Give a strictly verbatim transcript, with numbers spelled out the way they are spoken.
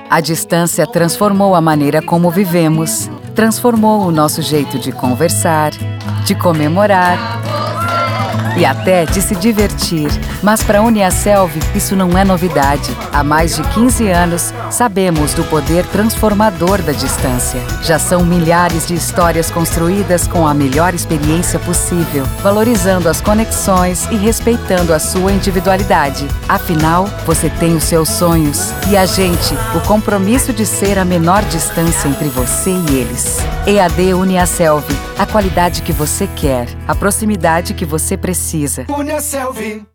A distância transformou a maneira como vivemos, transformou o nosso jeito de conversar, de comemorar e até de se divertir. Mas para a Uniaselv, isso não é novidade. Há mais de quinze anos, sabemos do poder transformador da distância. Já são milhares de histórias construídas com a melhor experiência possível, valorizando as conexões e respeitando a sua individualidade. Afinal, você tem os seus sonhos e a gente, o compromisso de ser a menor distância entre você e eles. E A D Uniaselv, a qualidade que você quer, a proximidade que você precisa. Uniaselv.